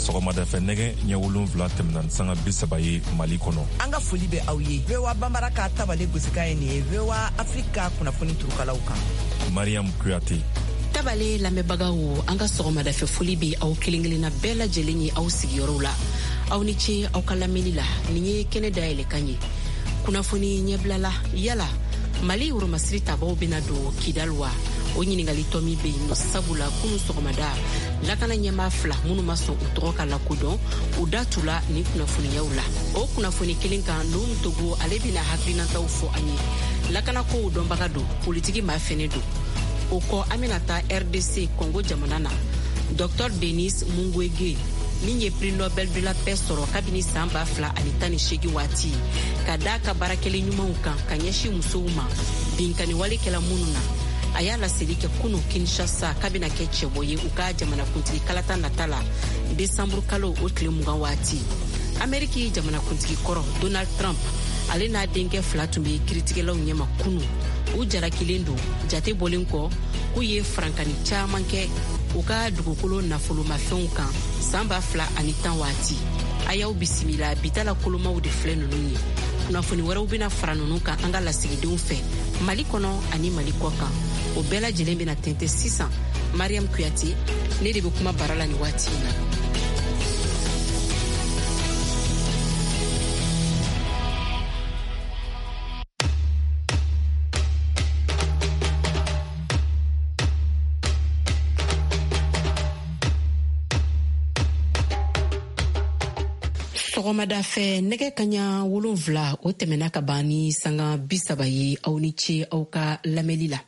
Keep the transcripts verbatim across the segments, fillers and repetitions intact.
sɔgɔmada fɛ nɛgɛ ɲɛ wolonwula tɛmɛna sanga bi saba ye Mali kɔnɔ. An ka foli bɛ aw ye. V O A Bambara ka tabale gosika ye nin ye V O A Afrika kunnafoni turukalaw kan. Mariam Kuyate. Tabale lamɛnbagaw, an ka sɔgɔmada fɛ foli bɛ aw kelen-kelenna bɛɛ lajɛlen ye aw sigiyɔrɔw la. Aw ni ce aw ka lamɛnni la. Nin ye kɛnɛ dayɛlɛ kan ye. Kunnafoni ɲɛbilala yala Mali Woromasiri tabaw bɛna don Kidal wa? O ɲiningali tɔ min bɛ yen nɔ sabula kunu sɔgɔmada lakana ɲɛmaa fila minnu ma sɔn u tɔgɔ ka lakodɔn u da tula ni kunnafoniyaw la. O kunnafoni kelen kan Nuhum Togo ale bɛna hakilinataw fɔ an ye. Lakana kow dɔnbaga don, politiki maa fɛnɛ don. O kɔ an bɛna taa R D C Congo jamana na. Docteur Denis Mukwege min ye prix Nobel de la paix sɔrɔ kabini san ba fila ani tan ni seegin waati ka da ka baarakɛlen ɲumanw kan ka ɲɛsin musow ma binkani walekɛla minnu na. A y'a laseli kɛ kunu Kinshasa kabina kɛ cɛbɔ ye u ka jamanakuntigi kalata nata la desanburu kalo o tile mugan waati. Ameriki jamanakuntigi kɔrɔ Donald Trump ale n'a denkɛ fila tun bɛ kiritigɛlaw ɲɛma kunu. U jarakilen don jate bɔlen kɔ k'u ye farankani caman kɛ u ka dugukolo nafolomafɛnw kan san ba fila ani tan waati. A y'aw bisimila bitala kolomaw de filɛ ninnu ye. Kunnafoni wɛrɛw bɛna fara ninnu kan an ka lasigidenw fɛ Mali kɔnɔ ani Mali kɔ kan. O bɛɛ lajɛlen bɛna tɛntɛ sisan. Mariam Kuyate ne de bɛ kuma bara la ni waati in na. Sɔgɔmada fɛ nɛgɛ kaɲa wolonwula o tɛmɛna ka ban ni sanga bi saba ye aw ni ce aw ka lamɛnli la.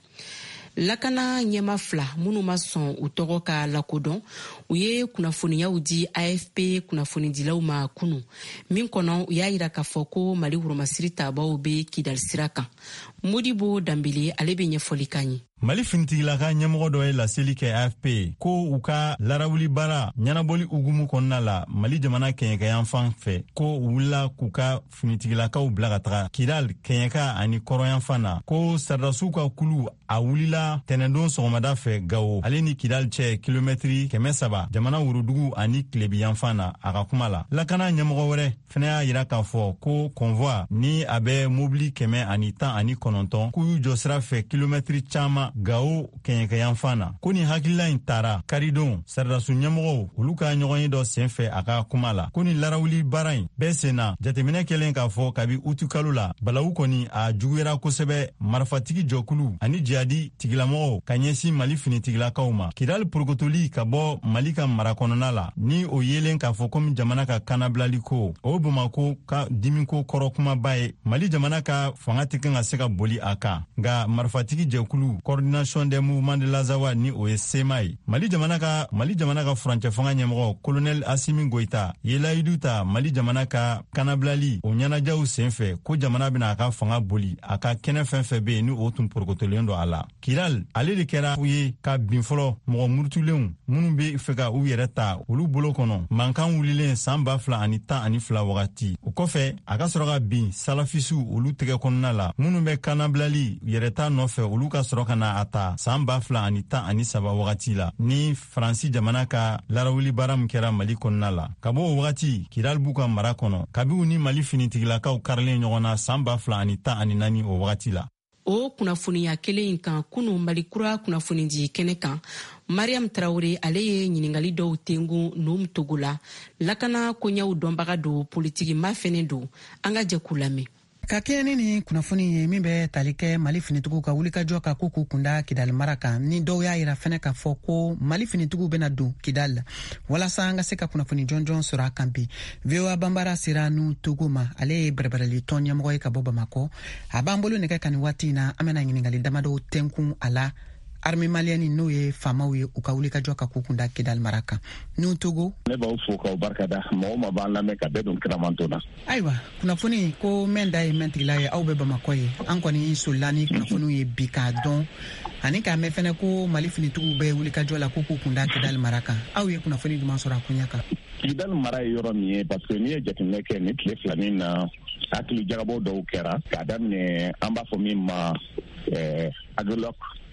Lakana ɲɛma fila minnu ma sɔn u tɔgɔ ka lakodɔn u ye kunnafoniyaw di A F P kunnafonidilaw ma kunu min kɔnɔ u y'a yira k'a fɔ ko Mali Woromasiri tabaw bɛ Kidal sira kan. Modibo Dambele ale bɛ ɲɛfɔli kan ye. Mali finitigilaka ɲɛmɔgɔ dɔ ye laseli kɛ A F P ko u ka larawuli baara ɲɛnabɔli ugumu kɔnɔna la Mali jamana kɛɲɛkayan fan fɛ ko u wulila k'u ka finitigilakaw bila ka taga Kidal kɛɲɛka ani kɔrɔyan fan na ko saridasiw ka kulu a wulila tɛnɛndon sɔgɔmada fɛ Gawo ale ni Kidal cɛ kilomɛtiri kɛmɛ saba jamana worodugu ani Kilebiyan fan na a ka kuma la. Lakana ɲɛmɔgɔ wɛrɛ fɛnɛ y'a yira k'a fɔ ko convoi ni a bɛ mobili kɛmɛ ani tan ani kɔnɔntɔn k'u y'u jɔ sira fɛ kilomɛtiri caman Gawo kɛɲɛkayan fan na ko ni hakilila in taara karidon sardasu ɲɛmɔgɔw olu ka ɲɔgɔn ye dɔ senfɛ a ka kuma la ko ni larawuli baara in bɛɛ senna jateminɛ kɛlen k'a fɔ kabi utu kalo la balawu kɔni a juguyara kosɛbɛ marifatigi jɔkulu ani jihadi tigilamɔgɔw ka ɲɛsin Mali finitigilakaw ma. Kidal purukotoli ka bɔ Mali ka mara kɔnɔna la ni o yelen k'a fɔ komi jamana ka kanabilali ko o Bamako ka dimiko kɔrɔ kumaba ye Mali jamana ka fanga tɛ kan ka se ka boli a kan nka marifatigi jɛkulu Coordination des mouvements de l'Azawa ni o ye sema ye. Mali jamana ka Mali jamana ka furancɛ fanga ɲɛmɔgɔ Colonel Assimi Goïta ye layidu ta Mali jamana ka kanabilali o ɲɛnajɛw senfɛ ko jamana bɛna a ka fanga boli a ka kɛnɛ fɛn fɛn bɛ yen ni o tun porokotolen don a la. Kidal ale de kɛra u ye ka bin fɔlɔ mɔgɔ murutulenw minnu bɛ fɛ ka u yɛrɛ ta olu bolo kɔnɔ mankan wulilen san ba fila ani tan ani fila wagati. O kɔfɛ a ka sɔrɔ ka bin salafisiw olu tɛgɛ kɔnɔna la minnu bɛ kanabilali yɛrɛta nɔfɛ olu ka sɔrɔ ka na a ta san ba fila ani tan ani saba wagati la ni Faransi jamana ka larawuli baara min kɛra Mali kɔnɔna la. Ka bɔ o wagati Kidal b'u ka mara kɔnɔ kabiw ni Mali finitigilakaw karilen ɲɔgɔn na san ba fila ani tan ani naani o wagati la. O kunnafoniya kelen in kan kunu Mali kura kunnafonidi kɛnɛ kan Mariam Traoré ale ye ɲiningali dɔw tengu Nuhum Togo la lakana koɲɛw dɔnbaga don politiki ma fɛnɛ don an ka jɛ k'u lamɛn. Ka kɛɲɛ ni kunnafoni ye min bɛ tali kɛ Mali finitigiw ka wulikajɔ ka ko k'u kunda Kidal mara kan ni dɔw y'a yira fɛnɛ k'a fɔ ko Mali finitigiw bɛna don Kidal la walasa an ka se ka kunnafoni jɔnjɔn sɔrɔ a kan bi. V O A Bambara sera Nuhum Togo ma ale ye bɛrɛbɛrɛli tɔn ɲɛmɔgɔ ye ka bɔ Bamako. A b'an bolo nɛgɛ ka nin waati in na an bɛna ɲiningali damadɔw tɛnkun a la. Armée malienne n'o ye faamaw ye u ka wulikajɔ ka ko kunda Kidal mara kan. Nuhum Togo ne b'aw fo k'aw barikada mɔgɔ ma b'an lamɛn ka bɛɛ don kiramanto la. Ayiwa kunnafoni ko mɛn da ye mɛn tigila ye aw bɛ Bamakɔ ye an kɔni solila ni kunnafoniw ye bi k'a dɔn ani k'a mɛn fɛnɛ ko Mali finitigiw bɛ wulikajɔ la ko k'u kunda Kidal mara kan aw ye kunnafoni jumɛn sɔrɔ a koɲɛ kan? Kidal mara ye yɔrɔ min ye parce que n'i ye jateminɛ kɛ ni tile filanin na hakili jagabɔ dɔw kɛra k'a daminɛ an b'a fɔ min ma agilok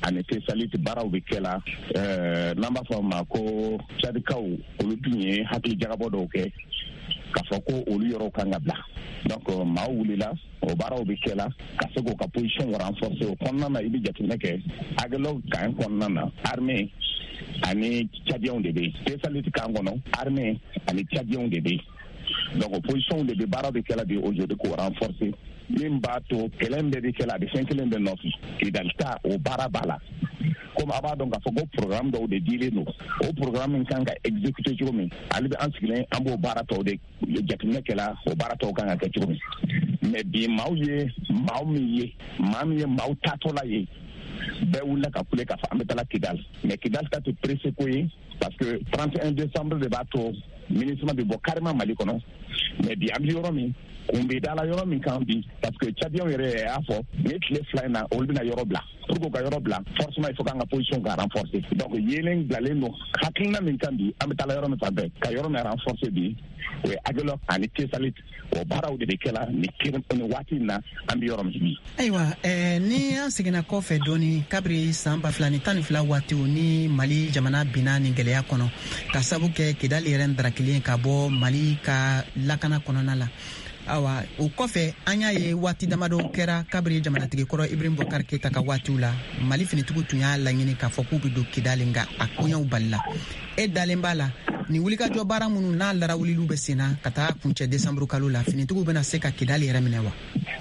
ani te salite baaraw bɛ kɛ la n'an b'a fɔ ma ko cadikaw olu dun ye hakili jagabɔ dɔw kɛ k'a fɔ ko olu yɔrɔw kan ka bila donc maaw wulila o baaraw bɛ kɛ la ka se k'o ka position renforcer o kɔnɔna na i bɛ jateminɛ kɛ agɛlɛw kan kɔnɔna na armée ani cadiens de bɛ yen te salite kan kɔnɔ armée ani cadiens de bɛ yen donc position de bɛ baaraw bɛ kɛ la bi aujourd'hui k'o renforcer min b'a to kɛlɛ bɛɛ bɛ kɛ la a bɛ fɛn kelen bɛ nɔfɛ Kidal ta o baara b'a la comme a b'a dɔn k'a fɔ ko programme dɔw de dilen don o programme min kan ka exécuter cogo min ale bɛ an sigilen an b'o baara tɔw de jateminɛ kɛla o baara tɔw kan ka kɛ cogo min mais bi maaw ye maaw min ye maa min ye maaw taatɔla ye bɛɛ wulila ka kule k'a fɔ an bɛ taa Kidal mais Kidal ta tɛ pressé ko ye parce que trente et un décembre de b'a to MINUSMA bɛ bɔ carrément Mali kɔnɔ mais bi an bɛ yɔrɔ min kun bɛ da la yɔrɔ min kan bi parce que Tchadiens yɛrɛ y'a fɔ ni tile fila in na olu bɛna yɔrɔ bila pour que u ka yɔrɔ bila forcément il faut k'an ka position ka renforcer donc yelen bilalen don hakilina min kan bi an bɛ taa yɔrɔ min fan bɛɛ ka yɔrɔ min renforcer bi o ye Agilok ani Tesalit o baaraw de bɛ kɛ la ni ni waati in na an bɛ yɔrɔ min bi. Ayiwa ɛɛ ni an seginna kɔfɛ dɔɔni kabiri san ba fila ni tan ni fila waatiw ni Mali jamana binna ni gɛlɛya kɔnɔ ka sabu kɛ Kidal yɛrɛ ndarakilen ka bɔ Mali ka lakana kɔnɔna la. Awa o kɔfɛ an y'a ye waati damadɔ kɛra kabiri jamanatigi kɔrɔ Ibrahim Boubacar Keita ka waatiw la Mali finitigiw tun y'a laɲini k'a fɔ k'u bɛ don Kidal nka a koɲɛw balila e dalen b'a la ni wulikajɔ baara minnu n'a larawulilu bɛ sen na ka taa kuncɛ décembre kalo la finitigiw bɛna se ka Kidal yɛrɛ minɛ wa?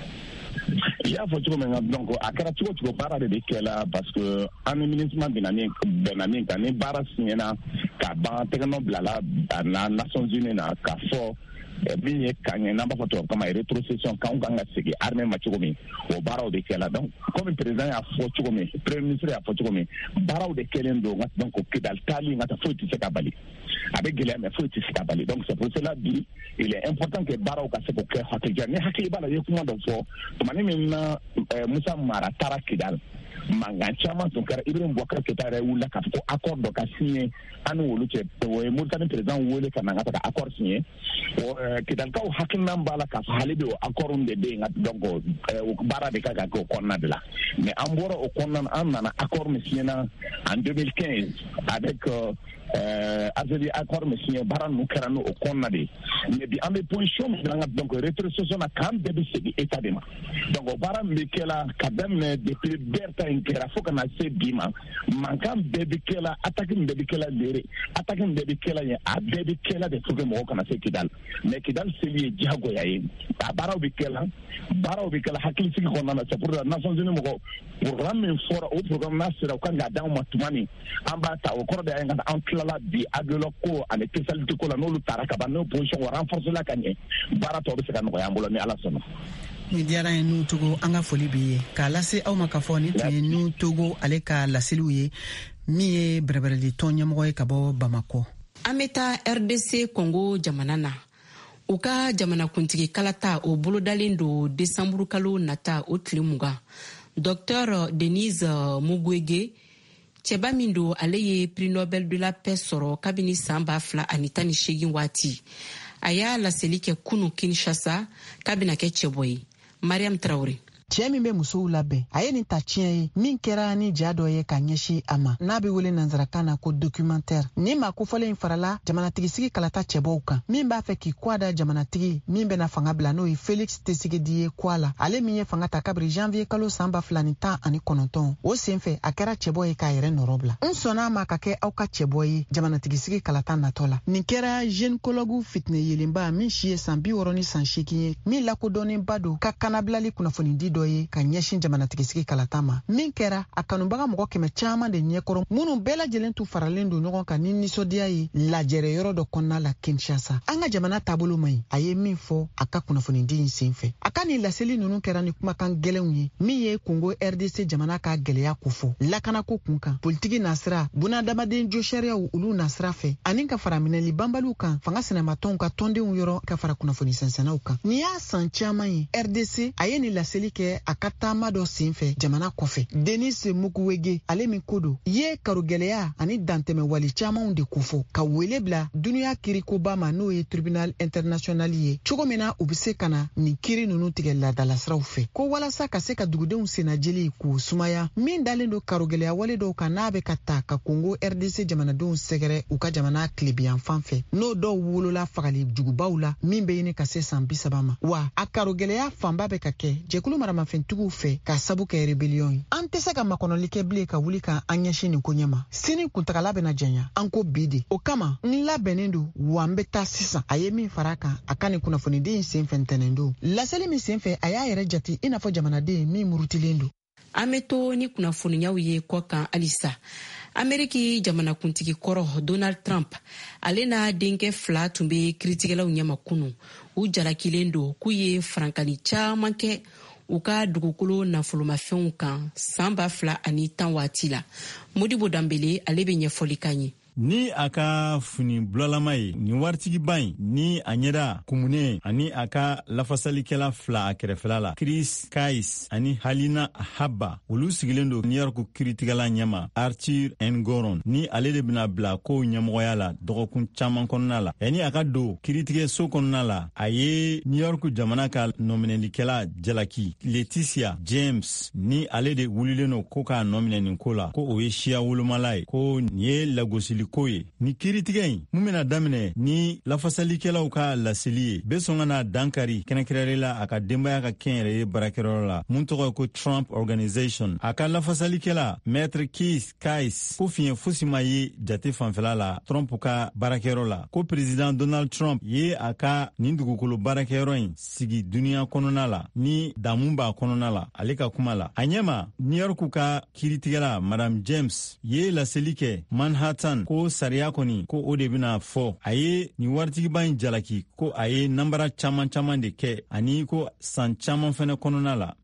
I y'a fɔ cogo min na donc a kɛra cogo cogo baara de bɛ kɛ la parce que an ni MINUSMA bɛnna min kan ni baara siɲɛna ka ban tɛgɛnɔ bilala a na Nations Unies na k'a fɔ min ye kan ye n'an b'a fɔ tubabu kama rétrocession k'anw kan ka segin armée ma cogo min o baaraw de kɛ la donc comme président y'a fɔ cogo min premier ministre y'a fɔ cogo min baaraw de kɛlen don donc Kidal taali nka foyi tɛ se ka bali a bɛ gɛlɛya mais foyi tɛ se ka bali donc c'est pour cela bi il est important que baaraw ka se k'o kɛ hakilija ni hakili b'a la i ye kuma dɔ fɔ tumani min na Musa Mara taara Kidal mankan caman tun kɛra Ibrahim Boubacar Keita yɛrɛ wulila k'a fɔ ko accord dɔ ka signé an ni olu cɛ o ye Mauritanie président wele ka na ka taa accord signé Kidalikaw hakilina b'a la k'a fɔ hali bi o accord de bɛ yen donc baara de kan ka kɛ o kɔnɔna de la mais an bɔra o kɔnɔna an nana accord min signé na en deux mille quinze avec Algérie accord min signé baara ninnu kɛra n'o kɔnɔna de ye mais bi an bɛ position min na donc rétrocession na kan bɛɛ bɛ segin état de ma donc o baara min bɛ kɛ la ka daminɛ depuis Berta in kɛra fo ka na se bi ma mankan bɛɛ bɛ kɛ la attaque min bɛɛ bɛ kɛ la lere attaque min bɛɛ bɛ kɛ la ye a bɛɛ bɛ kɛ la de pour que mɔgɔw kana se Kidal mais Kidal seli ye diyagoya ye a baaraw bɛ kɛ la baaraw bɛ kɛ la hakilisigi kɔnɔna na c'est pour la Nations Unies mɔgɔ programme min fɔra o programme n'a sera u kan k'a d'anw ma tuma min an b'a ta o kɔrɔ de ye an tilala bi Agilok ko ani Tesalit ko la n'olu taara ka ban n'o position renforcer la ka ɲɛ baara tɔw bɛ se ka nɔgɔya an bolo ni Ala sɔnna. Ni diyara ye n'u togo an ka foli b'i ye k'a lase aw ma ka fɔ ni tun ye n'u togo ale ka laseliw ye min ye bɛrɛbɛrɛli tɔn ɲɛmɔgɔ ye ka bɔ Bamako. An bɛ taa R D C Congo jamana na u ka jamanakuntigi kalata o bolodalen do décembre kalo nata o tile mugan Docteur Denise Mukwege cɛba min do ale ye prix Nobel de la paix sɔrɔ kabini san ba fila ani tan ni seegin waati a y'a laseli kɛ kunu Kinshasa kabina kɛ cɛbɔ ye Mariam Traoré. Cɛ min bɛ musow labɛn a ye nin ta tiɲɛ ye min kɛra ni ja dɔ ye ka ɲɛsin a ma n'a bɛ wele nanzarakan na ko documentaire ni maa kofɔlen in farala jamanatigisi kalata cɛbɔw kan min b'a fɛ k'i kɔ da jamanatigi min bɛna fanga bila n'o ye Félix Tshisekedi ye kɔ la ale min ye fanga ta kabiri janvier kalo san ba fila ni tan ani kɔnɔntɔn o senfɛ a kɛra cɛbɔ ye k'a yɛrɛ nɔrɔ bila n sɔnna a ma ka kɛ aw ka cɛbɔ ye jamanatigisi kalata natɔ la nin kɛra gynécologue fitinɛ yelenba min si ye san bi wɔɔrɔ ni san seegin ye min lakodɔnnenba don ka kanabilali kunnafoni di dɔ ye ka ɲɛsin jamanatigisi kalata ma min kɛra a kanubaga mɔgɔ kɛmɛ caman de ɲɛkɔrɔ minnu bɛɛ lajɛlen tun faralen don ɲɔgɔn kan ni nisɔndiya ye lajɛrɛ yɔrɔ dɔ kɔnɔna la Kinshasa an ka jamana taabolo man ɲi a ye min fɔ a ka kunnafoni di in senfɛ a ka nin laseli ninnu kɛra ni kumakan gɛlɛnw ye min ye Congo R D C jamana ka gɛlɛya ko fɔ lakanako kun kan politiki nasira bunadamaden jo sariyaw olu nasira fɛ ani ka fara minɛli banbaliw kan fanga sɛnɛmatɔnw ka tɔndenw yɔrɔ ka fara kunnafoni sɛnsɛnnaw kan ni y'a san caman ye R D C a ye nin laseli kɛ kɛ a ka taama dɔ senfɛ jamana kɔfɛ. Denis Mukwege ale min ko don ye karogɛlɛya ani dantɛmɛ wali caamanw de kofɔ ka wele bila duniya kirikoba ma n'o ye tribunal international ye cogo min na u be se ka na nin kiri nunu tigɛ ladalasiraw fɛ ko walasa ka se ka dugudenw senajeli k'u sumaya min dalen do karogɛlɛya wale dɔw kan n'a be ka ta ka Congo R D C jamanadenw sɛgɛrɛ u ka jamana tilebiyan fan fɛ n'o dɔw wolola fagali jugubaw la min be ɲini ka se san bisaba ma wa a karogɛlɛya fanba be ka kɛ jɛkulu maramafɛntigiw fɛ ka sabu kɛ rebellion ye. An tɛ se ka makɔnɔli kɛ bilen ka wuli ka an ɲɛsin nin ko ɲɛma. Sini kuntagala bena janya an ko bi de o kama n labɛnnen do wa n be taa sisan a ye min fara kan a ka nin kunnafoniden senfɛ ntɛnɛn don laseli min senfɛ a y'a yɛrɛ jate i n'a fɔ jamanaden min murutilen don. An be to ni kunnafoniyaw ye kɔ kan halisa. Ameriki jamanakuntigi kɔrɔ Donald Trump ale n'a denkɛ fila tun be kiritigɛlaw ɲɛma kunu u jalakilen do k'u ye farankani caaman kɛ u ka dugukolo nafolomafɛnw kan san ba fila ani tan waati la. Modibo Dambele ale be ɲɛfɔli kan ye. Ni a ka fini bulalama ye ni waritigiba in ni a ɲɛda kumune ani a ka lafasalikɛla fila a kɛrɛfɛla la Chris Kais ani Halina Habba olu sigilen do New York kiritigɛla ɲɛma Arthur Engoron ni ale de bena bila kow ɲɛmɔgɔya la dɔgɔkun caaman kɔnɔna la yani a ka don kiritigɛ so kɔnɔna la a ye New York jamana ka nɔminɛlikɛla jalaki Leticia James ni ale de wulilen no ko k'a nɔminɛ nin ko la ko o ye siya wolomala ye ko nin ye lagosili ko ye ni kiritigɛ in mun bena daminɛ ni lafasalikɛlaw ka laseli ye be sɔn ka na dankari kɛnɛkɛrɛre la a ka denbaya ka kɛn yɛrɛ ye barakɛyɔrɔ la mun tɔgɔ ye ko Trump Organization. A ka lafasalikɛla Maître Keith Kais ko fiɲɛ fosi ma ye jate fanfɛla la Trump ka barakɛyɔrɔ la ko President Donald Trump ye a ka nin dugukolo barakɛyɔrɔ in sigi duniya kɔnɔna la ni damu b'a kɔnɔna la ale ka kuma la a ɲɛma New York ka kiritigɛla Madame James ye laseli kɛ Manhattan ko sariya kɔni ko o de bena fɔ a ye ni waritigiba in jalaki ko a ye nambara caaman caaman de kɛ ani ko san caaman fɛnɛ kɔnɔna la.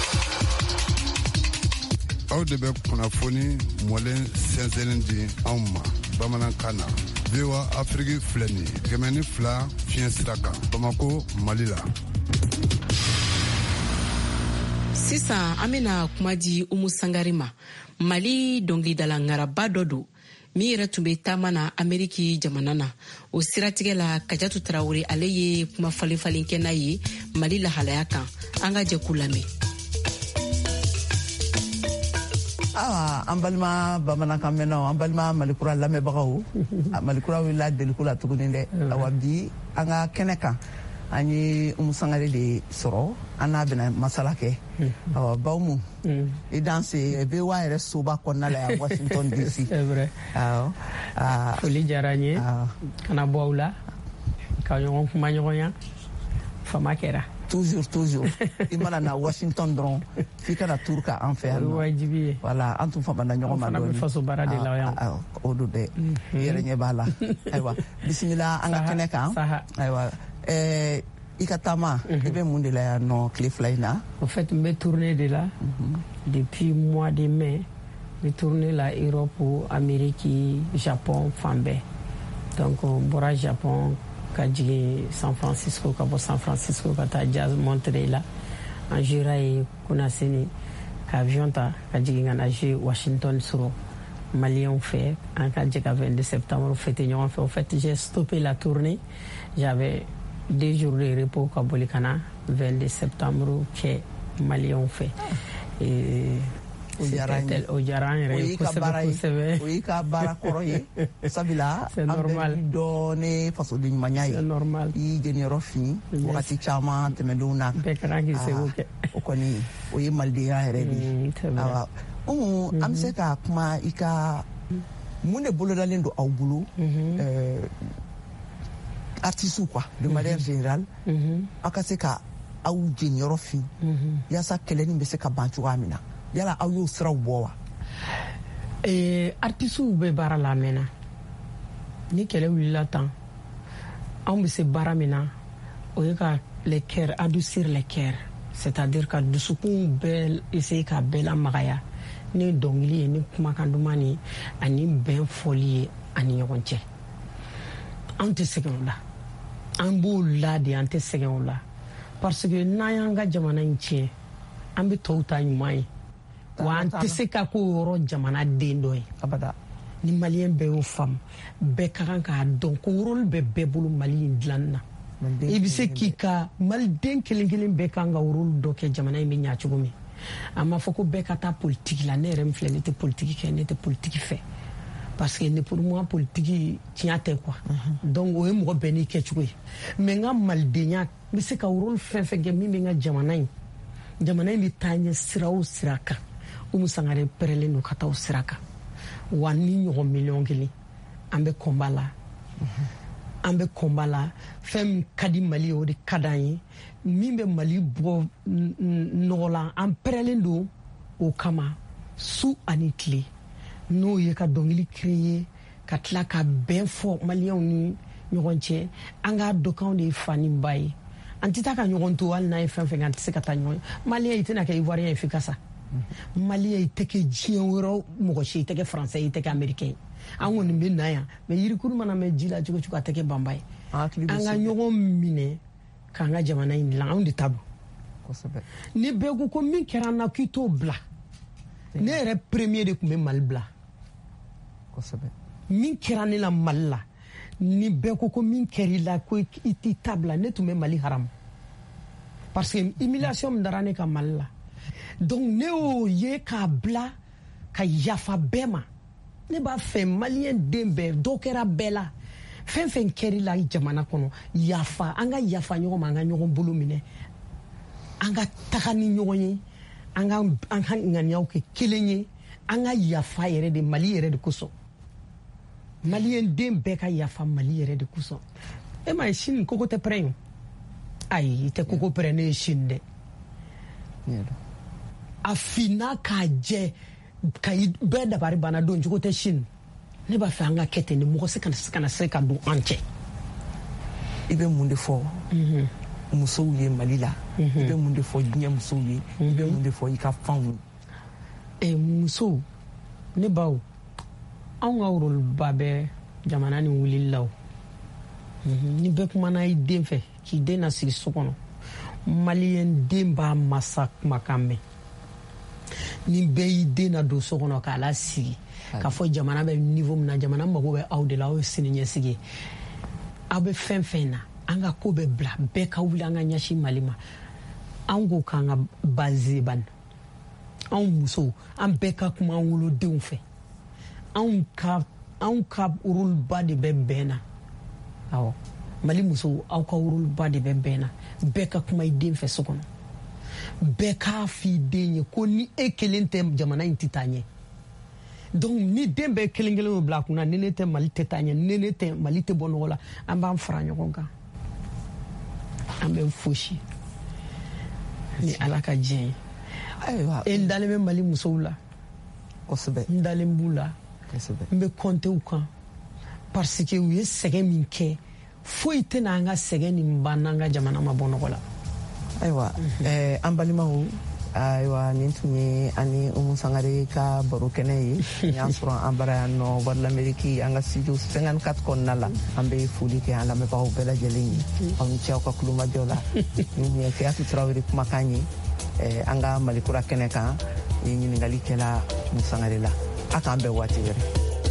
Aw de bɛ kunnafoni mɔlen sɛnsɛnnen di anw ma bamanankan na. V O A Afrique filɛ nin ye kɛmɛ ni fila fiɲɛ sira kan Bamako Mali la. Sisan an bena kuma di Umu Sangare ma. Mali dɔnkilidala ŋaraba dɔ don min yɛrɛ tun be taama na Ameriki jamana na o siratigɛ la Kajatu Tarawele ale ye kuma falen falen kɛ n'a ye Mali lahalaya kan an ka jɛ k'u lamɛn. Awa an balima bamanankan mɛnnaw an balima Malikura lamɛnbagaw Malikura wulila deliko la tuguni dɛ awa bi an ka kɛnɛ kan an ye Umu Sangare de sɔrɔ an n'a bɛna masala kɛ awa Bawumu i dan se V O A yɛrɛ soba kɔnɔna la yan Washington D C. C'est vrai. awɔ foli diyara n ye kana bɔ aw la ka ɲɔgɔn kuma ɲɔgɔnya fama kɛra toujours toujours i mana na Washington dɔrɔn f'i kana turu ka an fɛ yan nɔ wajibi ye voilà an tun famana ɲɔgɔn ma dɔɔni an fana bɛ faso baara de la yan o do dɛ i yɛrɛ ɲɛ b'a la ayiwa bisimila an ka kɛnɛ kan ayiwa ɛɛ i ka taama i bɛ mun de la yan nɔ tile fila in na. En fait n bɛ tourner de la depuis mois de mai n bɛ tourner la Europe Amérique Japon fan bɛɛ donc n bɔra Japon ka jigin San Francisco ka bɔ San Francisco ka taa Jazz Montréal la an jouera ye Kunasini ka avion ta ka jigin ka na jouer Washington sɔrɔ Maliens fɛ an ka jɛ ka vingt-deux septembre fêter ɲɔgɔn fɛ. En fait j'ai stoppé la tournée, j'avais deux jours de repos ka boli ka na vingt-deux septembre kɛ Maliens fɛ. O diyara n ye o diyara an yɛrɛ ye kosɛbɛ kosɛbɛ. O y'i ka baara kɔrɔ ye sabula an bɛ dɔɔni fasoden ɲumanya ye. C'est normal. I y'i jeniyɔrɔ fin wagati caman tɛmɛndenw na. Bɛɛ ka kan k'i seko kɛ. O kɔni o ye malidenya yɛrɛ de ye. Awa Umu an bɛ se ka kuma i ka mun de bolodalen don aw bolo artistes quoi de manière générale aw ka se ka aw jeniyɔrɔ fin yaasa kɛlɛ nin bɛ se ka ban cogoya min na. Yala aw y'o siraw bɔ wa? Artistes bɛ baara la mɛnna ni kɛlɛ wulila tan anw bɛ se baara min na o ye ka les cœurs adoucir les cœurs, c'est-à-dire ka dusukun bɛɛ essayer ka bɛɛ lamagaya ni dɔnkili ye ni kumakan duman ni ani bɛn fɔli ye ani ɲɔgɔn cɛ. An tɛ sɛgɛn o la, an b'o la de an tɛ sɛgɛn o la parce que n'an y'an ka jamana in tiɲɛ an bɛ tɔw ta ɲuman ye wa an tɛ se ka ko yɔrɔ jamana den dɔ ye abada ni maliyɛn bɛɛ y'o faamu bɛɛ ka kan k'a dɔn ko rôle bɛ bɛɛ bolo Mali in dilanni na i bɛ se k'i ka maliden kelen kelen bɛɛ kan ka rôle dɔ kɛ jamana in bɛ ɲa cogo min a ma fɔ ko bɛɛ ka taa politique la ne yɛrɛ min filɛ ne tɛ politique kɛ ne tɛ politique fɛ parce que ne pour moi politique tiɲɛ tɛ quoi donc o ye mɔgɔ bɛɛ n'i kɛcogo ye mais n ka malidenya n bɛ se ka rôle fɛn fɛn kɛ min bɛ n ka jamana in jamana in bɛ taa ɲɛ sira o sira kan Umu Sangare pɛrɛlen don ka taa o sira kan wa ni ɲɔgɔn miliyɔn kelen an bɛ combat la an bɛ combat la fɛn min ka di Mali ye o de ka d'an ye min bɛ Mali bɔ nɔgɔ la an pɛrɛlen don o kama su ani tile n'o ye ka dɔnkili créer ka tila ka bɛn fɔ maliyɛnw ni ɲɔgɔn cɛ an k'a dɔn k'anw de ye fa ni ba ye an tɛ taa ka ɲɔgɔn to hali n'a ye fɛn fɛn an tɛ se ka taa ɲɔgɔn ye maliyɛn i tɛna kɛ ivoirien ye f'i ka sa maliyɛn i tɛ kɛ diɲɛ wɛrɛ mɔgɔ si i tɛ kɛ français i tɛ kɛ américain ye an kɔni bɛ na yan mais yirikuru mana mɛn ji la cogo cogo a tɛ kɛ banba ye an ka ɲɔgɔn minɛ k'an ka jamana in dilan anw de ta don ni bɛɛ ko ko min kɛra an na k'i t'o bila ne yɛrɛ premier de tun bɛ Mali bila min kɛra ne la Mali la ni bɛɛ ko ko min kɛra i la ko i t'i ta bila ne tun bɛ Mali haram parce que humiliation min dara ne ka Mali la donc ne y'o ye k'a bila ka yafa bɛɛ ma ne b'a fɛ maliyɛn den bɛɛ dɔ kɛra bɛɛ la fɛn fɛn kɛra i la jamana kɔnɔ yafa an ka yafa ɲɔgɔn ma an ka ɲɔgɔn bolo minɛ an ka taga ni ɲɔgɔn ye an ka an ka ŋaniyaw kɛ kelen ye an ka yafa yɛrɛ de Mali yɛrɛ de kosɔn maliyɛn den bɛɛ ka yafa Mali yɛrɛ de kosɔn e ma ye sini koko tɛ pɛrɛn ye ayi i tɛ koko pɛrɛn ne ye sini dɛ a finna k'a jɛ ka bɛɛ dabari banna don cogo tɛ sini ne b'a fɛ an ka kɛ ten de mɔgɔ se kana se ka don an cɛ i bɛ mun de fɔ musow ye Mali la i bɛ mun de fɔ diɲɛ musow ye i bɛ mun de fɔ i ka fanw ye musow ne baw anw ka rôle ba bɛ jamana ni wulili la o ni bɛɛ kumana i den fɛ k'i den na sigi so kɔnɔ maliyɛn den b'a masa kumakan mɛn ni bɛɛ y'i den na don so kɔnɔ k'a la sigi k'a fɔ jamana bɛ niveau min na jamana mago bɛ aw de la aw ye sini ɲɛsigi ye aw bɛ fɛn fɛn na an ka ko bɛ bila bɛɛ ka wuli an ka ɲɛsin Mali ma an ko k'an ka base ban anw musow an bɛɛ ka kuma an wolodenw fɛ anw ka anw ka rôle ba de bɛ bɛn na awɔ Mali musow aw ka rôle ba de bɛ bɛn na bɛɛ ka kuma i den fɛ so kɔnɔ bɛɛ k'a f'i den ye ko ni e kelen tɛ jamana in tɛ taa ɲɛ donc ni den bɛɛ kelen kelen y'o bila a kunna ni ne tɛ Mali tɛ taa ɲɛ ni ne tɛ Mali tɛ bɔ nɔgɔ la an b'an fara ɲɔgɔn kan an bɛ fosi ni Ala ka diɲɛ ye ayiwa e n dalen bɛ Mali musow la kosɛbɛ n dalen b'u la n bɛ compter u kan parce que u ye sɛgɛn min kɛ foyi tɛ n'an ka sɛgɛn nin ban n'an ka jamana ma bɔ nɔgɔ la ayiwa ɛɛ an balimaw ayiwa nin tun ye ani Umu Sangare ka baro kɛnɛ ye n y'an sɔrɔ an bara yan nɔ Voix de l'Amérique an ka studio cinquante-quatre kɔnɔna la an bɛ foli kɛ an lamɛnbagaw bɛɛ lajɛlen ye aw ni ce aw ka kulomajɔ la nin ye Keyatu Tarawele kumakan ye an ka Malikura kɛnɛ kan ɲininkali kɛla Umu Sangare la a k'an bɛn waati wɛrɛ.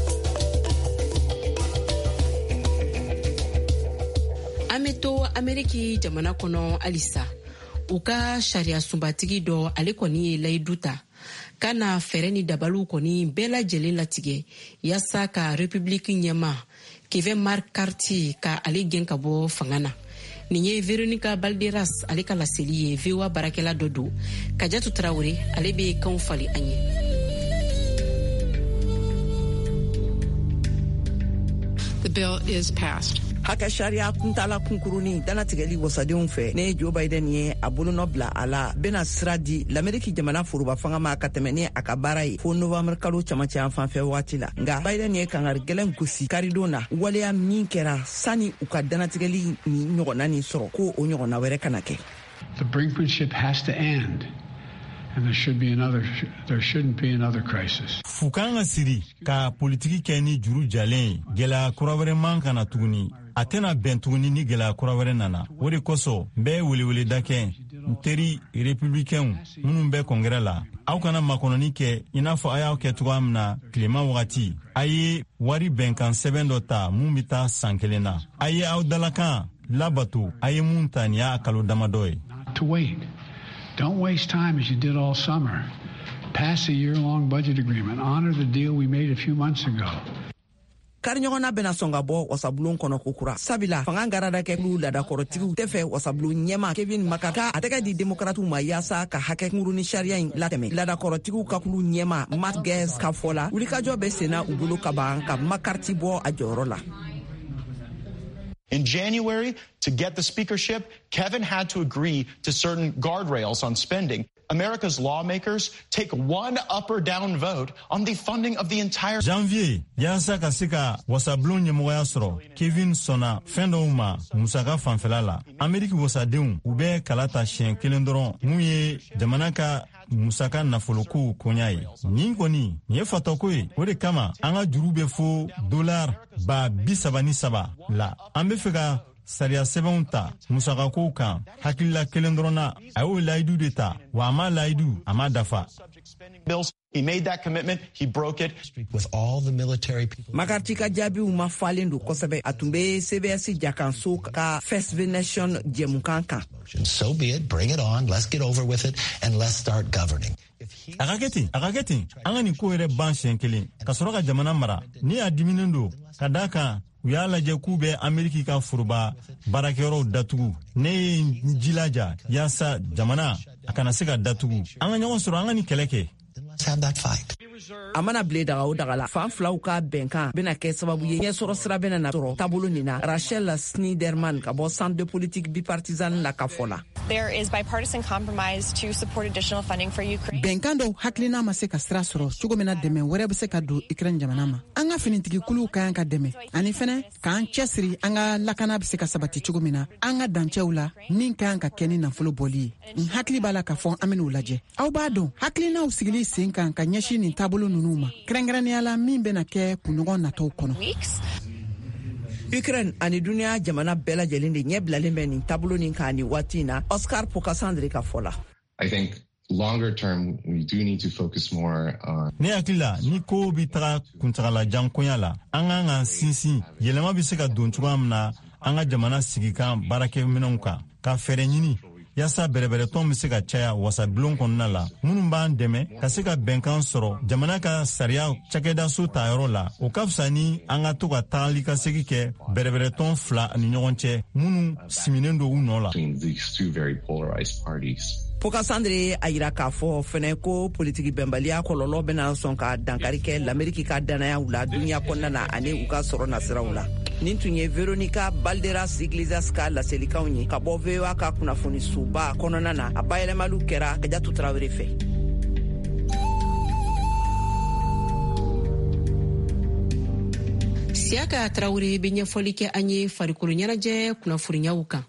An bɛ to Ameriki jamana kɔnɔ halisa u ka sariya sunbatigi dɔ ale kɔni ye layidu ta ka na fɛɛrɛ ni dabaliw kɔni bɛɛ lajɛlen latigɛ yaasa ka république ɲɛma Kevin McCarthy ka ale gɛn ka bɔ fanga na. Nin ye Veronica Balderas ale ka laseli ye V O A barakɛla dɔ don Kajatu Tarawele ale bɛ kanw fali an ye. The bill is passed. A ka sariya kuntala kunkurunin danatigɛli wasadenw fɛ ne Joe Biden ye a bolonɔ bila a la bɛna sira di l'Amérique jamana foroba fanga ma ka tɛmɛ ni a ka baara ye fo novembre kalo camancɛ an fanfɛ waati la nka Biden ye kangari gɛlɛn gosi karidon na waleya min kɛra sani u ka danatigɛli ni ɲɔgɔnna nin sɔrɔ ko o ɲɔgɔnna wɛrɛ kana kɛ. The brinkmanship has to end. And there should be another, there shouldn't be another crisis. Fukan ka siri ka politiki kɛ ni juru jalen gɛlɛya kura wɛrɛ man kana tuguni a tɛna bɛn tuguni ni gɛlɛya kura wɛrɛ nana o de kosɔn n bɛ weleweleda kɛ nteri républicain minnu bɛ congrès la aw kana makɔnɔni kɛ i n'a fɔ a y'aw kɛ cogoya min na tilema wagati a ye wari bɛnkan sɛbɛn dɔ ta mun bi taa san kelen na a ye aw dalakan labato a ye mun ta nin y'a kalo damadɔ ye. To wait. Don't waste time as you did all summer. Pass a year-long budget agreement. Honor the deal we made a few months ago. kariɲɔgɔnna bena sɔn ka bɔ wasabulon kɔnɔ kokura sabila fanga garada kɛ kulu ladakɔrɔtigiw tɛ fɛ wasabulon ɲɛma Kevin Makarka a tɛgɛ di demokratiw ma yaasa ka hakɛ nguruni sariya in latɛmɛ ladakɔrɔtigiw ka kulu ɲɛma Matt Gaetz ka fɔ la wulikajɔ bɛ senna u bolo ka ban ka Makarti bɔ a jɔyɔrɔ la. In January, to get the speakership, Kevin had to agree to certain guardrails on spending. America's lawmakers take one up or down vote on the funding of the entire... Janvier, yaasa ka se ka wasablon ɲɛmɔgɔya sɔrɔ Kevin sɔnna fɛn dɔw ma musaka fanfɛla la. Ameriki wasadenw u bɛ kala ta siɲɛ kelen dɔrɔn mun ye jamana ka musaka nafolokow koɲa ye. Nin kɔni nin ye fatɔko ye. O de kama an ka juru bɛ fo dolar ba bi saba ni saba la. An bɛ fɛ ka sariya sɛbɛnw ta musakakow kan hakilila kelen dɔrɔn na a y'o layidu de ta wa a ma layidu a ma dafa. He made that commitment. He broke it. With all the military people. Makarti ka jaabiw ma falen do kosɛbɛ a tun bɛ C B S jakanso ka First Nation jɛmukan kan. So be it. Bring it on. Let's get over with it and let's start governing. A ka kɛ ten, a ka kɛ ten. An ka nin ko yɛrɛ ban siɲɛ kelen ka sɔrɔ ka jamana mara ni a diminen do ka da kan u y'a lajɛ k'u bɛ Ameriki ka foroba baarakɛyɔrɔw datugu. Ne ye n jilaja yaasa jamana a kana se ka datugu. An ka ɲɔgɔn sɔrɔ an ka nin kɛlɛ kɛ. Let's have that fight. A mana bile daga o daga la fan filaw ka bɛnkan bena kɛ sababu ye ɲɛsɔrɔ sira bena na sɔrɔ taabolo nin na. Rachel Sniderman ka bɔ Centre de Politique Bipartisan la ka fɔ la. There is bipartisan compromise to support additional funding for Ukraine. Bɛnkan dɔw hakilina ma se ka sira sɔrɔ cogo min na dɛmɛ wɛrɛ bɛ se ka don Ukraine jamana ma. An ka finitigikuluw ka yan ka dɛmɛ ani fɛnɛ k'an cɛsiri an ka lakana bɛ se ka sabati cogo min na an ka dancɛw la min ka yan ka kɛ ni nafolo bɔli ye. N hakili b'a la ka fɔ an ben'o lajɛ. Aw b'a dɔn hakilinaw sigili sen kan ka ɲɛsin nin taabolo nunu ma kɛrɛnkɛrɛnnenya la min bena kɛ kunɲɔgɔn nataw kɔnɔ. Ukraine ani duniya jamana bɛɛ lajɛlen de ɲɛ bilalen bɛ nin taabolo nin kan ni waati na. Oscar Pokasandre ka fɔ la. I think longer term we do need to focus more on. Ne hakili la ni ko bi taga kuntagala jankonya la an kan ka sinsin yɛlɛma bɛ se ka don cogoya min na an ka jamana sigi kan baarakɛminɛnw kan ka fɛɛrɛ ɲini yaasa bɛrɛbɛrɛtɔn bɛ se ka caya wasabilon kɔnɔna la minnu b'an dɛmɛ ka se ka bɛnkan sɔrɔ jamana ka sariya cakɛdaso tayɔrɔ la o ka fisa ni an ka to ka tagali ka segi kɛ bɛrɛbɛrɛtɔn fila ani ɲɔgɔn cɛ minnu siminen do u nɔ la. Pokasandre a yira k'a fɔ fɛnɛ ko politiki bɛnbaliya kɔlɔlɔ bɛna sɔn ka dankari kɛ l'Amérique ka danayaw la duniya kɔnɔna na ani u ka sɔrɔ nasiraw la. Nin tun ye Veronica Balderas Iglesias ka laselikanw ye ka bɔ V O A ka kunnafoni suba kɔnɔna na a bayɛlɛmaliw kɛra Kajatu Tarawele fɛ. Siaka Tarawele bɛ ɲɛfɔli kɛ an ye farikolo ɲɛnajɛ kunnafoniyaw kan.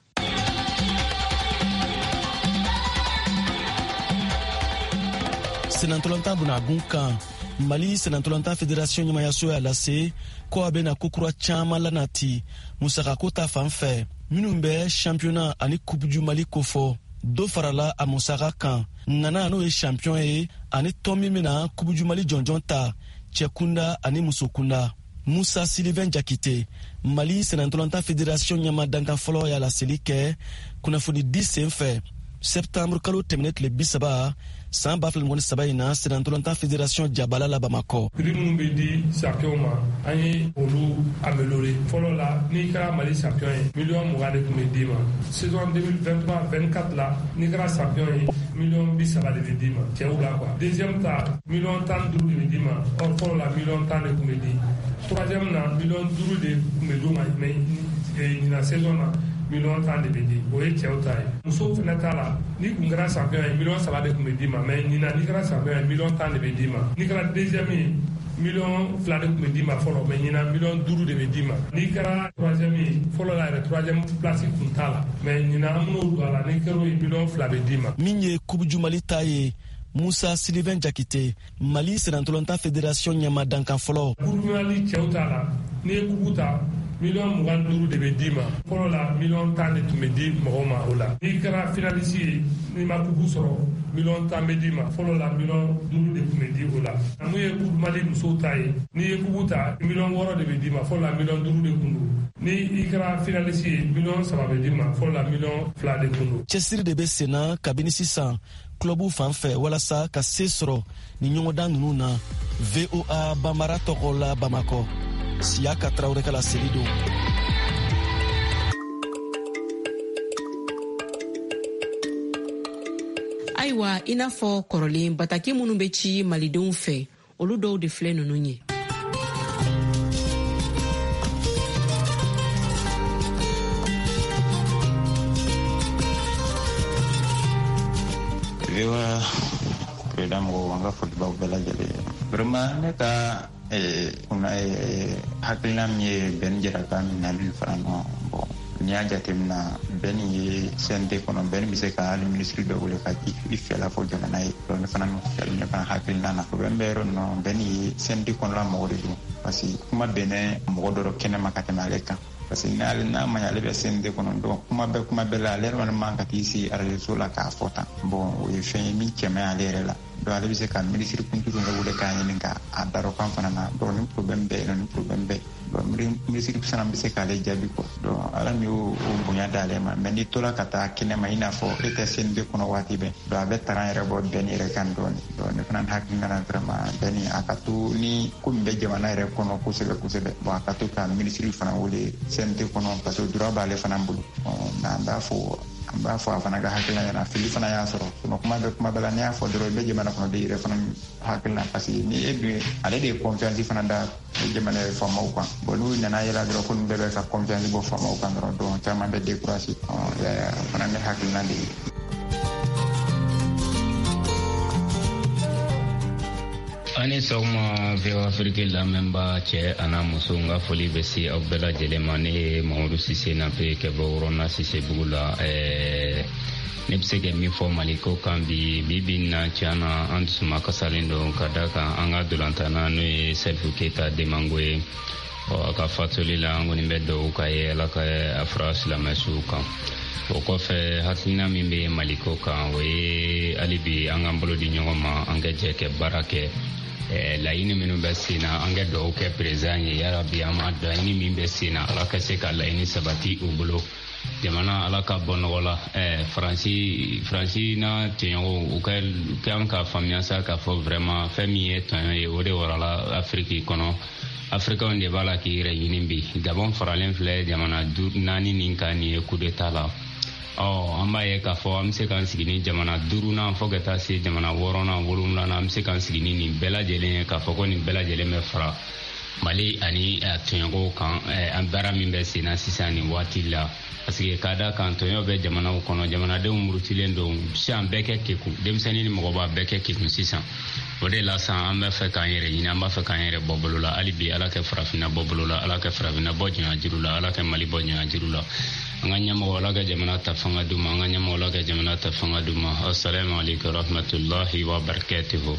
Senatolanta bunagun kan Mali Senatolanta Fédération ɲɛmayaso y'a lase ko a bena kokura caaman lanati musakako ta fan fɛ minnu bɛ championnat ani coupe du Mali kofɔ do farala a musaka kan nana n'o ye champion ye ani tɔn min bena coupe du Mali jɔnjɔn ta cɛkunda ani musokunda. Musa Sylvain Jakite Mali Senatolanta Fédération ɲɛma dankan fɔlɔ y'a laseli kɛ kunnafoni di sen fɛ septembre kalo tɛmɛnen tile bi saba san ba fila ni saba in na Senatolanta Fédération jabala la Bamako. Prix minnu bɛ di champion ma an ye olu amélioré fɔlɔ la n'i kɛra Mali champion ye miliyɔn mugan de tun bɛ d'i ma saison deux mille vingt-trois vingt-quatre la n'i kɛra champion ye miliyɔn bi saba de bɛ d'i ma cɛw la quoi deuxième ta miliyɔn tan ni duuru de bɛ d'i ma or fɔlɔ la miliyɔn tan de tun bɛ di troisième na miliyɔn duuru de tun bɛ d'u ma mais ɲinan saison na miliyɔn tan de bɛ di o ye cɛw ta ye musow fana ta la n'i kun kɛra champion ye miliyɔn saba de tun bɛ d'i ma mais ɲinan n'i kɛra champion ye miliyɔn tan de bɛ d'i ma n'i kɛra deuxième ye miliyɔn fila de tun bɛ d'i ma fɔlɔ mais ɲinan miliyɔn duuru de bɛ d'i ma n'i kɛra troisième ye fɔlɔ la yɛrɛ troisième place kun t'a la mais ɲinan an min'o don a la n'i kɛra ye miliyɔn fila bɛ d'i ma. Min ye coupe du Mali ta ye Musa Sylvain Jakite Mali Senatolanta Fédération ɲɛma dankan fɔlɔ. Coupe du Mali cɛw ta la n'i ye coupe ta miliyɔn mugan duuru de bɛ d'i ma fɔlɔ la miliyɔn tan de tun bɛ di mɔgɔw ma o la n'i kɛra finalisi ye n'i ma kupu sɔrɔ miliyɔn tan bɛ d'i ma fɔlɔ la miliyɔn duuru de tun bɛ di o la mun ye kupu mali musow ta ye n'i ye kupu ta miliyɔn wɔɔrɔ de bɛ d'i ma fɔlɔ la miliyɔn duuru de tun don ni i kɛra finalisi ye miliyɔn saba bɛ d'i ma fɔlɔ la miliyɔn fila de tun don. cɛsiri de bɛ sen na kabini sisan clubu fan fɛ walasa ka se sɔrɔ ni ɲɔgɔndan ninnu na. V O A Bambara tɔgɔ la Bamakɔ, Siyaka Traoré ka laseli don. Ayiwa, i n'a fɔ kɔrɔlen bataki minnu bɛ ci malidenw fɛ olu dɔw de filɛ ninnu ye. V O A président mɔgɔw an ka folibaw bɛɛ lajɛlen. Vraiment ne ka kuna hakilina min ye bɛn jɛra ka minali fara ɲɔgɔn bon n'i y'a jateminɛ bɛn ye C N T kɔnɔ bɛn bɛ se ka hali minisiri dɔ wele ka i fɛla fɔ jamana ye donc ne fana ne fana hakilina na bɛn bɛ yɔrɔ ninnu bɛn ye C N T kɔnɔla mɔgɔ de don parce que kuma bɛnɛ mɔgɔ dɔ kɛnɛma ka tɛmɛ ale kan parce que n'ale n'a ma ale bɛ C N T kɔnɔ donc kuma bɛɛ kuma bɛɛ la ale yɛrɛ man ka t'i si arajo la k'a fɔ tan bon o ye fɛn ye min cɛmɛ ale yɛrɛ la donc ale bɛ se ka minisiri kuntigi dɔ wele k'a ɲini ka a darɔ kan fana na donc ni problème bɛ yen ni problème bɛ donc minisiri fana bɛ se k'ale jaabi kɔ donc ala min y'o bonya d'ale ma mais n'i tora ka taa kɛnɛma i n'a fɔ e tɛ C N T kɔnɔ waati bɛɛ donc a bɛ taran yɛrɛ bɔ bɛn yɛrɛ kan dɔɔni donc ne fana hakilina na vraiment bɛn a ka to ni ko min bɛ jamana yɛrɛ kɔnɔ kosɛbɛ kosɛbɛ bon a ka to ka minisiri fana wele C N T kɔnɔ parce que droit b'ale fana bolo mais an b'a fɔ an b'a fɔ a fana ka hakilina ɲɛna fili fana y'a sɔrɔ sinon kuma bɛ kuma bɛɛ la n'i y'a fɔ dɔrɔn i bɛ jamana kɔnɔ de yɛrɛ fana hakilina parce que ni e dun ale de ye confiance fana da jamana yɛrɛ faamaw kan bon n'u nana yɛlɛ dɔrɔn ko nin bɛɛ bɛ ka confiance bɔ faamaw kan dɔrɔn donc caman bɛ découragé fana ne hakilina de ye. ani sɔgɔma V O A Afrique lamɛnba cɛ ana muso n ka foli bɛ se aw bɛɛ lajɛlen ma ne ye Mamadu Sise Nape ka bɔ Wɔrɔna Sisebugu la ɛɛ ne bɛ se ka min fɔ Mali ko kan bi bi bi in na tiɲɛ na an dusuma kasalen don ka da kan an ka dolantana n'o ye Sɛlifu Keyita Demango ye ɔ a ka fatuli la an kɔni bɛ dugawu k'a ye Ala ka a fara silamɛsuw kan. O kɔfɛ hakilina min bɛ Mali ko kan o ye hali bi an k'an bolo di ɲɔgɔn ma an ka jɛ kɛ baara kɛ. laɲini minnu bɛ sen na an ka dugawu kɛ président ye yarabi an ma laɲini min bɛ sen na Ala ka se ka laɲini sabati u bolo jamana Ala ka bɔ nɔgɔ la Faransi Faransi n'a tɔɲɔgɔnw u ka kan ka faamuya sa k'a fɔ vraiment fɛn min ye tɔɲɔ ye o de warala Afiriki kɔnɔ Africains de b'a la k'i yɛrɛ ɲini bi Gabon faralen filɛ jamana naani nin kan nin ye coup d'état la ɔ an b'a ye k'a fɔ an bɛ se k'an sigi ni jamana duurunan fɔ ka taa se jamana wɔɔrɔnan wolonwulanan an bɛ se k'an sigi ni nin bɛɛ lajɛlen ye k'a fɔ ko nin bɛɛ lajɛlen bɛ fara Mali ani tɔɲɔgɔnw kan an baara min bɛ sen na sisan nin waati la parce que k'a da kan tɔɲɔ bɛ jamanaw kɔnɔ jamanadenw murutilen don sisan bɛɛ kɛ kekun denmisɛnnin ni mɔgɔba bɛɛ kɛ kekun sisan o de la sisan an bɛ fɛ k'an yɛrɛ ɲini an b'a fɛ k'an yɛrɛ bɔ bolo la hali bi Ala kɛ farafinna bɔ bolo la Ala kɛ farafinna bɔ ɲɔgɔnjiru la Ala kɛ Mali bɔ ɲɔgɔnjiru la an ka ɲɛmɔgɔ Ala ka jamana ta fanga d'u ma an ka ɲɛmɔgɔ Ala ka jamana ta fanga d'u ma assalamu alaikum warahmatullahi wabarakatuhu.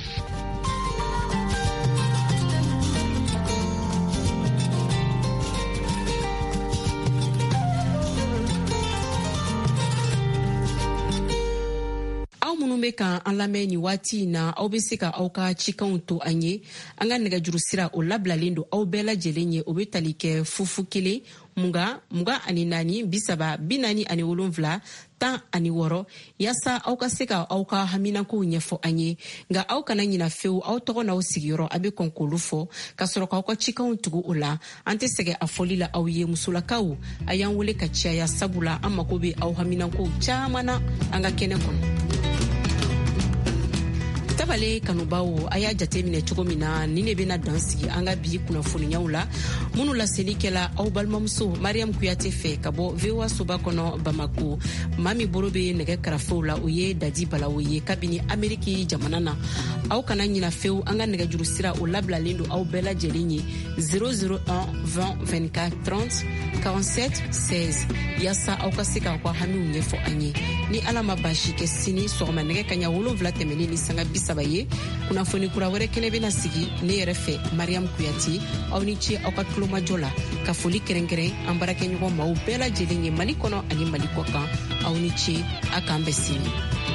bɛ kan an lamɛn ni waati in na aw bɛ se ka aw ka cikanw to an ye an ka nɛgɛjuru sira o labilalen don aw bɛɛ lajɛlen ye o bɛ tali kɛ fufu kelen mugan mugan ani naani bi saba bi naani ani wolonwula tan ani wɔɔrɔ yaasa aw ka se ka aw ka haminakow ɲɛfɔ an ye nka aw kana ɲina fewu aw tɔgɔ n'aw sigiyɔrɔ a bɛ kɔn k'olu fɔ ka sɔrɔ k'aw ka cikanw tugu o la an tɛ sɛgɛn a fɔli la aw ye musolakaw a y'an wele ka caya sabula an mako bɛ aw haminakow caman na an ka kɛnɛ kɔnɔ. Tabale kanubaw a y'a jateminɛ cogo min na ni ne bɛna dan sigi an ka bi kunnafoniyaw la minnu laseli kɛla aw balimamuso Mariam Kuyate fɛ ka bɔ V O A soba kɔnɔ Bamako maa min bolo bɛ nɛgɛ karafew la o ye Dadi Balawo ye kabini Ameriki jamana na aw kana ɲina fewu an ka nɛgɛjuru sira o labilalen don aw bɛɛ lajɛlen ye zéro zéro un vingt vingt-quatre trente quarante-sept seize yaasa aw ka se k'aw ka hamiw ɲɛfɔ an ye ni Ala ma baasi kɛ sini sɔgɔma nɛgɛ kaɲa wolonwula tɛmɛnen ni sanga bisa saba ye kunnafoni kura wɛrɛ kɛnɛ bena sigi ne yɛrɛ fɛ Mariam Kuyati aw ni ce aw ka tulomajɔ la ka foli kɛrɛnkɛrɛn an baarakɛɲɔgɔn maaw bɛɛ lajɛlen ye Mali kɔnɔ ani Mali kɔ kan aw ni ce a k'an bɛɛ sini